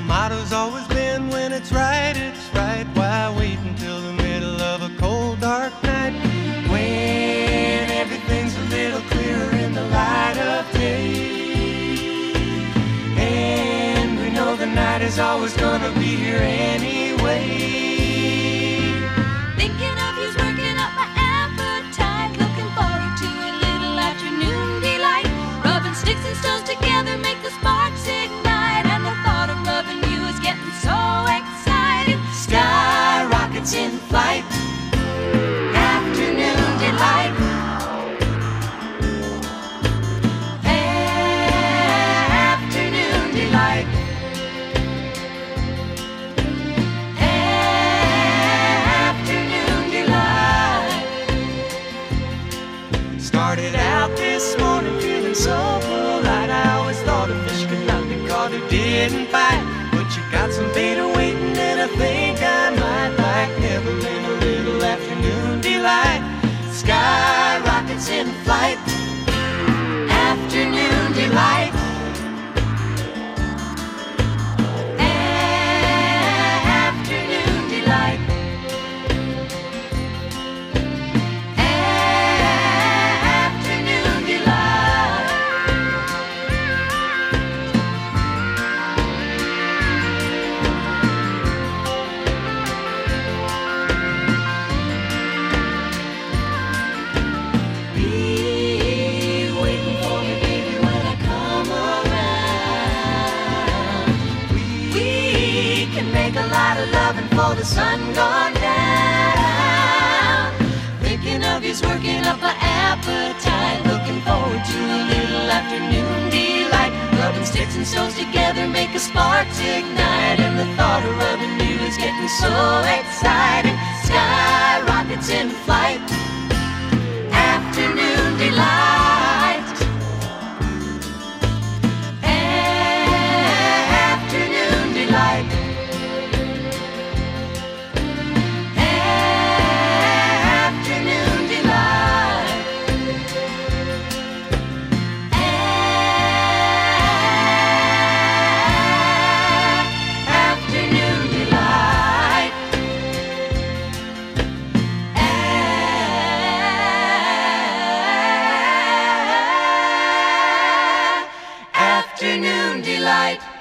motto's always been, when it's right, why wait until the middle of a cold, dark night, when everything's a little clearer in the light of day. And we know the night is always gonna be here anyway. Thinking of you's working up my appetite, looking forward to a little afternoon delight. Rubbing sticks and stones together make the sparks ignite, and the thought of loving you is getting so exciting. Sky rockets in flight, afternoon delight. Afternoon delight. Afternoon delight. Started out this morning feeling so polite. I always thought a fish could not be caught who didn't bite, but you got some beta waiting and I think I might like nibbling a little afternoon delight. Sky rockets in flight, afternoon delight. Afternoon delight. Afternoon delight. Be waiting for me, baby, when I come around. We can make a lot of loving before the sun gone down. Thinking of you's working up an appetite, looking forward to a little afternoon delight. Rubbing sticks and stones together make a sparks ignite, and the thought of rubbing you is getting so exciting. Sky rockets in flight, afternoon delight. Afternoon delight. Afternoon delight. Afternoon delight. Afternoon delight.